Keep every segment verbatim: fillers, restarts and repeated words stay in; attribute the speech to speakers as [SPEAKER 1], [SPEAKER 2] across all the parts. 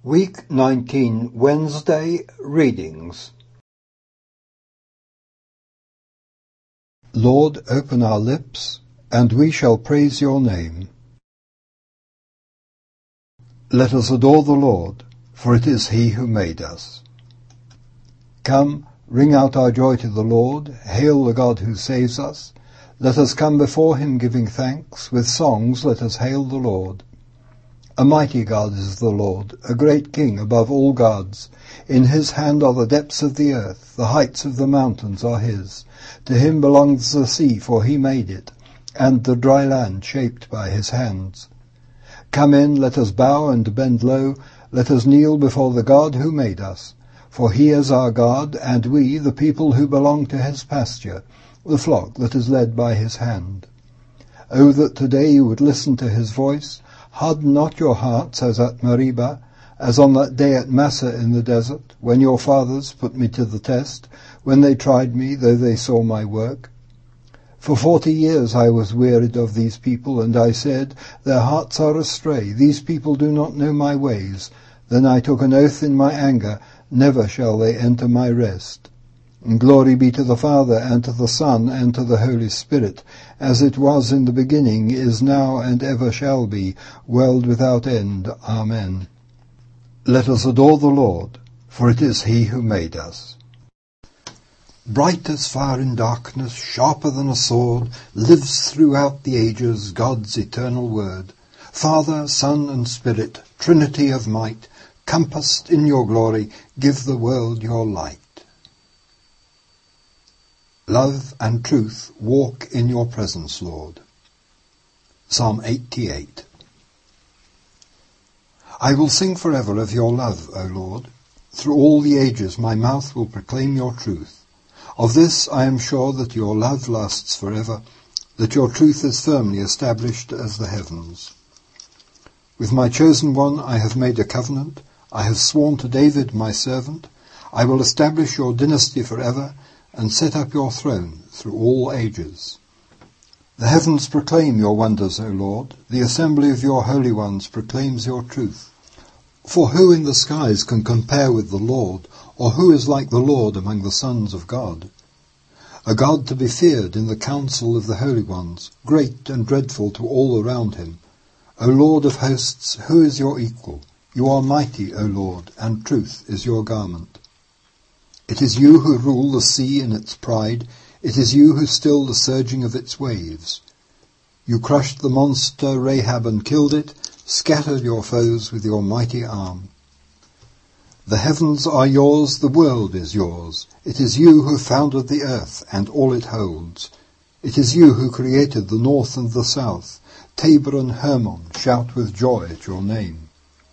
[SPEAKER 1] Week nineteen, Wednesday, readings. Lord, open our lips, and we shall praise your name. Let us adore the Lord, for it is he who made us. Come, ring out our joy to the Lord, hail the God who saves us. Let us come before him giving thanks, with songs let us hail the Lord. A mighty God is the Lord, a great King above all gods. In his hand are the depths of the earth, the heights of the mountains are his. To him belongs the sea, for he made it, and the dry land shaped by his hands. Come in, let us bow and bend low, let us kneel before the God who made us. For he is our God, and we, the people who belong to his pasture, the flock that is led by his hand. O that today you would listen to his voice. Harden not your hearts as at Meribah, as on that day at Massah in the desert, when your fathers put me to the test, when they tried me, though they saw my work. For forty years I was wearied of these people, and I said, their hearts are astray, these people do not know my ways. Then I took an oath in my anger, never shall they enter my rest. And glory be to the Father, and to the Son, and to the Holy Spirit, as it was in the beginning, is now, and ever shall be, world without end. Amen. Let us adore the Lord, for it is he who made us. Bright as fire in darkness, sharper than a sword, lives throughout the ages God's eternal word. Father, Son, and Spirit, Trinity of might, compassed in your glory, give the world your light. Love and truth walk in your presence, Lord. Psalm eighty-eight. I will sing forever of your love, O Lord. Through all the ages my mouth will proclaim your truth. Of this I am sure, that your love lasts forever, that your truth is firmly established as the heavens. With my chosen one I have made a covenant. I have sworn to David my servant. I will establish your dynasty forever, and set up your throne through all ages. The heavens proclaim your wonders, O Lord. The assembly of your holy ones proclaims your truth. For who in the skies can compare with the Lord, or who is like the Lord among the sons of God? A God to be feared in the council of the holy ones, great and dreadful to all around him. O Lord of hosts, who is your equal? You are mighty, O Lord, and truth is your garment. It is you who rule the sea in its pride. It is you who still the surging of its waves. You crushed the monster Rahab and killed it, scattered your foes with your mighty arm. The heavens are yours, the world is yours. It is you who founded the earth and all it holds. It is you who created the north and the south. Tabor and Hermon shout with joy at your name.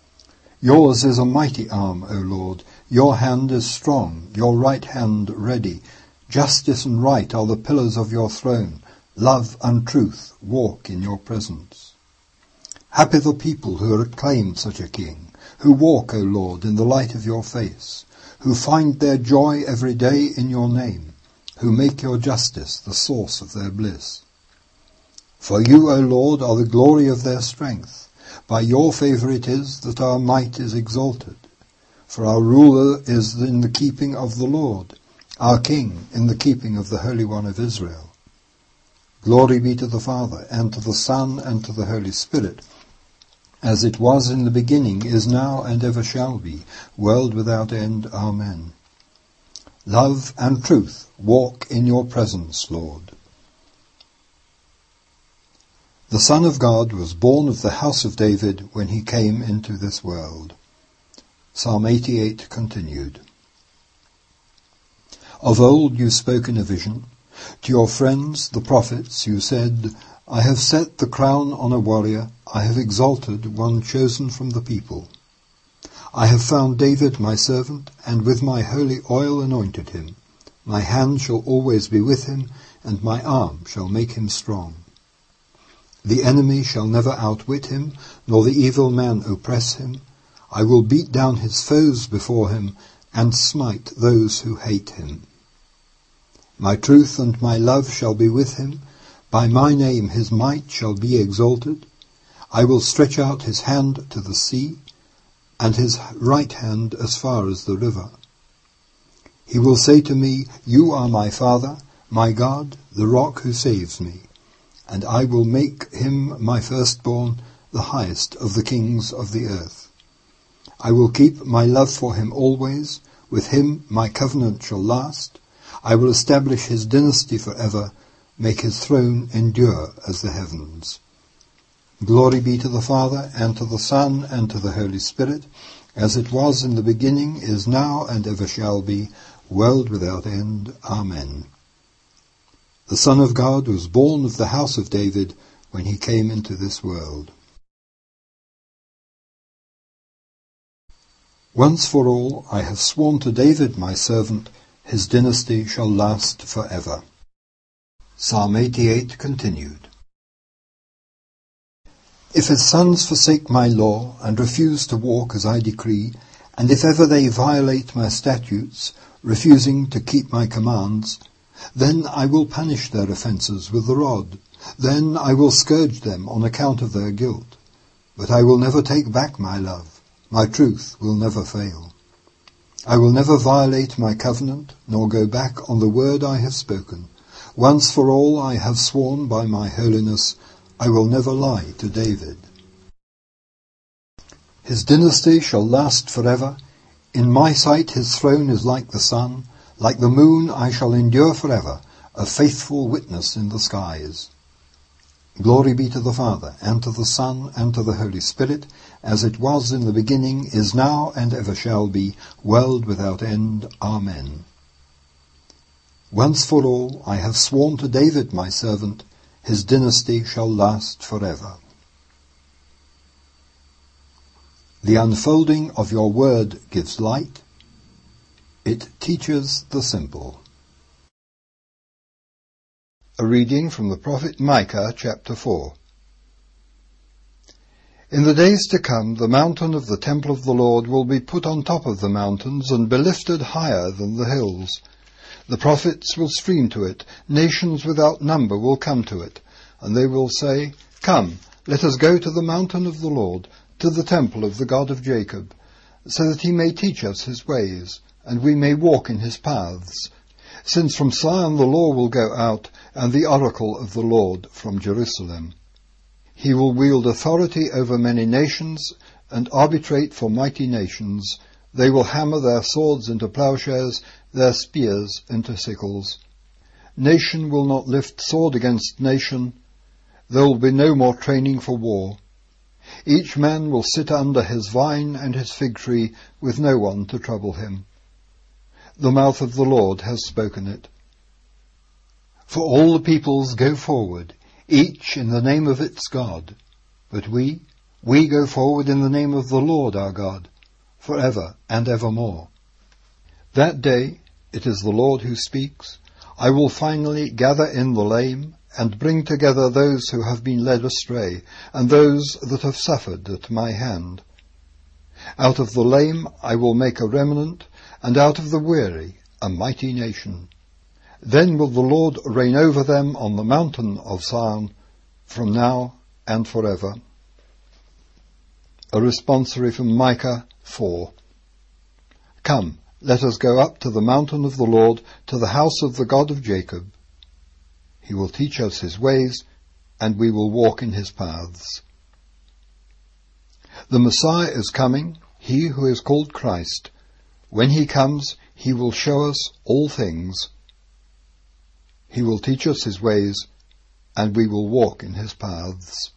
[SPEAKER 1] Yours is a mighty arm, O Lord. Your hand is strong, your right hand ready. Justice and right are the pillars of your throne. Love and truth walk in your presence. Happy the people who acclaim such a king, who walk, O Lord, in the light of your face, who find their joy every day in your name, who make your justice the source of their bliss. For you, O Lord, are the glory of their strength. By your favour it is that our might is exalted. For our ruler is in the keeping of the Lord, our King in the keeping of the Holy One of Israel. Glory be to the Father, and to the Son, and to the Holy Spirit, as it was in the beginning, is now, and ever shall be, world without end. Amen. Love and truth walk in your presence, Lord. The Son of God was born of the house of David when he came into this world. Psalm eighty-eight continued. Of old you spoke in a vision. To your friends, the prophets, you said, I have set the crown on a warrior. I have exalted one chosen from the people. I have found David my servant, and with my holy oil anointed him. My hand shall always be with him, and my arm shall make him strong. The enemy shall never outwit him, nor the evil man oppress him. I will beat down his foes before him, and smite those who hate him. My truth and my love shall be with him. By my name his might shall be exalted. I will stretch out his hand to the sea, and his right hand as far as the river. He will say to me, You are my Father, my God, the rock who saves me, and I will make him my firstborn, the highest of the kings of the earth. I will keep my love for him always, with him my covenant shall last. I will establish his dynasty forever, make his throne endure as the heavens. Glory be to the Father, and to the Son, and to the Holy Spirit, as it was in the beginning, is now, and ever shall be, world without end. Amen. The Son of God was born of the house of David when he came into this world. Once for all I have sworn to David my servant, his dynasty shall last forever. Psalm eighty-eight continued. If his sons forsake my law, and refuse to walk as I decree, and if ever they violate my statutes, refusing to keep my commands, then I will punish their offences with the rod. Then I will scourge them on account of their guilt. But I will never take back my love. My truth will never fail. I will never violate my covenant, nor go back on the word I have spoken. Once for all I have sworn by my holiness, I will never lie to David. His dynasty shall last forever. In my sight his throne is like the sun. Like the moon I shall endure forever, a faithful witness in the skies. Glory be to the Father, and to the Son, and to the Holy Spirit, as it was in the beginning, is now, and ever shall be, world without end. Amen. Once for all I have sworn to David my servant, his dynasty shall last forever. The unfolding of your word gives light. It teaches the simple. A reading from the prophet Micah, chapter four. In the days to come, the mountain of the temple of the Lord will be put on top of the mountains and be lifted higher than the hills. The prophets will stream to it, nations without number will come to it, and they will say, Come, let us go to the mountain of the Lord, to the temple of the God of Jacob, so that he may teach us his ways, and we may walk in his paths. Since from Zion the law will go out, and the oracle of the Lord from Jerusalem. He will wield authority over many nations, and arbitrate for mighty nations. They will hammer their swords into plowshares, their spears into sickles. Nation will not lift sword against nation. There will be no more training for war. Each man will sit under his vine and his fig tree, with no one to trouble him. The mouth of the Lord has spoken it. For all the peoples go forward, each in the name of its God. But we, we go forward in the name of the Lord our God, forever and evermore. That day, it is the Lord who speaks, I will finally gather in the lame, and bring together those who have been led astray, and those that have suffered at my hand. Out of the lame I will make a remnant, and out of the weary a mighty nation. Then will the Lord reign over them on the mountain of Zion, from now and forever. A responsory from Micah four. Come, let us go up to the mountain of the Lord, to the house of the God of Jacob. He will teach us his ways, and we will walk in his paths. The Messiah is coming, he who is called Christ. When he comes, he will show us all things. He will teach us his ways, and we will walk in his paths.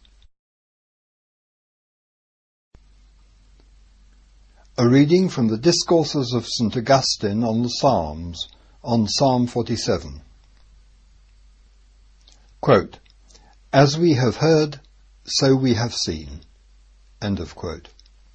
[SPEAKER 1] A reading from the Discourses of Saint Augustine on the Psalms, on Psalm forty-seven. Quote, As we have heard, so we have seen. End of quote.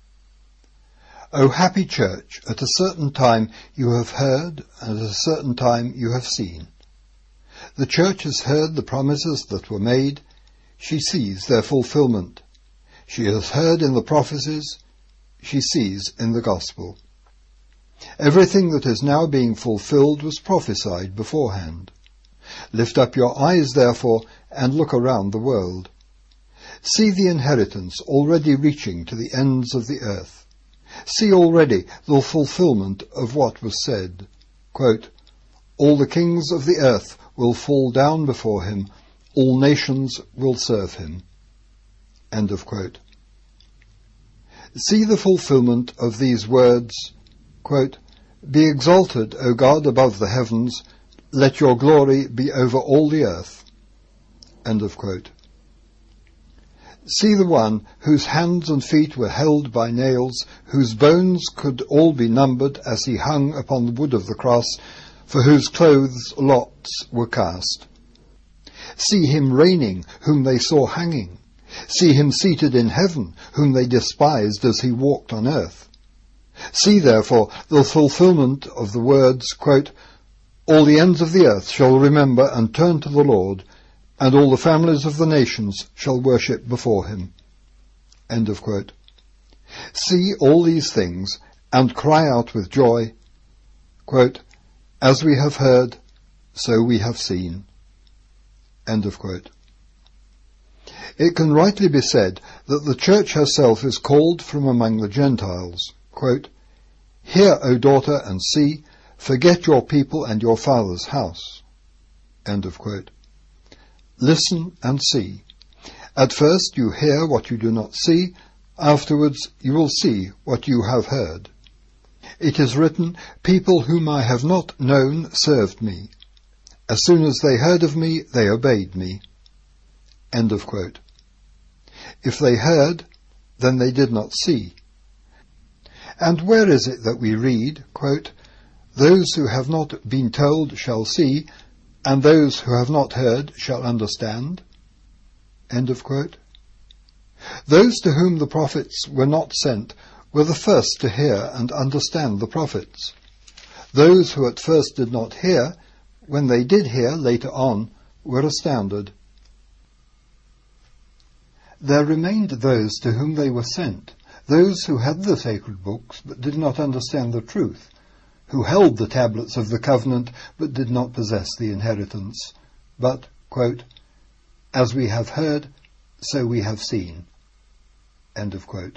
[SPEAKER 1] O happy church, at a certain time you have heard, and at a certain time you have seen. The church has heard the promises that were made. She sees their fulfillment. She has heard in the prophecies. She sees in the gospel. Everything that is now being fulfilled was prophesied beforehand. Lift up your eyes, therefore, and look around the world. See the inheritance already reaching to the ends of the earth. See already the fulfillment of what was said, quote, all the kings of the earth will fall down before him, all nations will serve him. End of quote. See the fulfillment of these words, quote, be exalted, O God, above the heavens, let your glory be over all the earth. End of quote. See the one whose hands and feet were held by nails, whose bones could all be numbered as he hung upon the wood of the cross, for whose clothes lots were cast. See him reigning, whom they saw hanging. See him seated in heaven, whom they despised as he walked on earth. See, therefore, the fulfillment of the words, quote, all the ends of the earth shall remember and turn to the Lord, and all the families of the nations shall worship before him. End of quote. See all these things, and cry out with joy, quote, as we have heard, so we have seen. End of quote. It can rightly be said that the church herself is called from among the Gentiles, quote, hear, O daughter, and see, forget your people and your father's house. End of quote. Listen and see. At first you hear what you do not see, afterwards you will see what you have heard. It is written, people whom I have not known served me. As soon as they heard of me, they obeyed me. End of quote. If they heard, then they did not see. And where is it that we read, quote, those who have not been told shall see, and those who have not heard shall understand? End of quote. Those to whom the prophets were not sent were the first to hear and understand the prophets. Those who at first did not hear, when they did hear later on, were astounded. There remained those to whom they were sent, those who had the sacred books but did not understand the truth, who held the tablets of the covenant but did not possess the inheritance, but, quote, as we have heard, so we have seen. End of quote.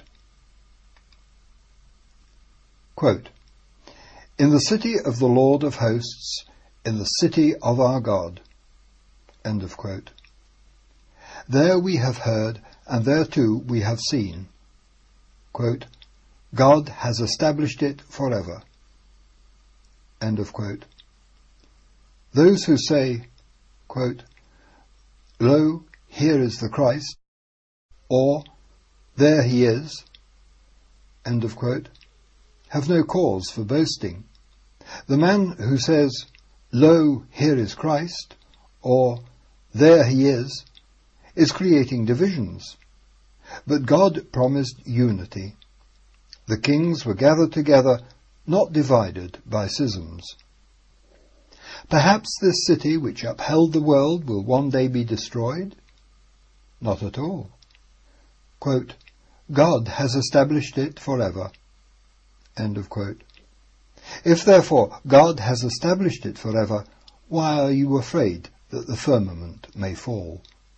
[SPEAKER 1] Quote, in the city of the Lord of hosts, in the city of our God. End of quote. There we have heard, and there too we have seen. Quote, God has established it forever. End of quote. Those who say, quote, lo, here is the Christ, or there he is, end of quote, have no cause for boasting. The man who says, lo, here is Christ, or there he is, is creating divisions. But God promised unity. The kings were gathered together, not divided by schisms. Perhaps this city which upheld the world will one day be destroyed? Not at all. Quote, God has established it forever. End of quote. If therefore God has established it forever, why are you afraid that the firmament may fall?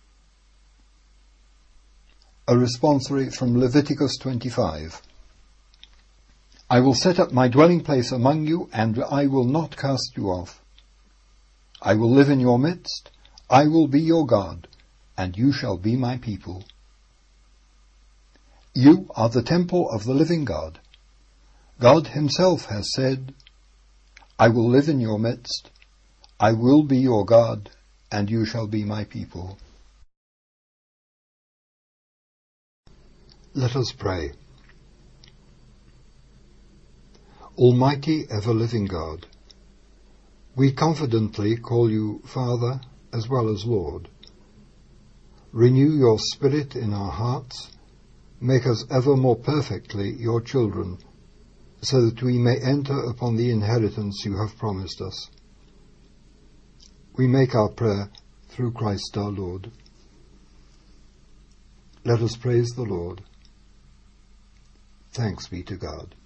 [SPEAKER 1] A responsory from Leviticus twenty-five. I will set up my dwelling place among you, and I will not cast you off. I will live in your midst, I will be your God, and you shall be my people. You are the temple of the living God. God himself has said, I will live in your midst, I will be your God, and you shall be my people. Let us pray. Almighty, ever-living God, we confidently call you Father as well as Lord. Renew your Spirit in our hearts, make us ever more perfectly your children, so that we may enter upon the inheritance you have promised us. We make our prayer through Christ our Lord. Let us praise the Lord. Thanks be to God.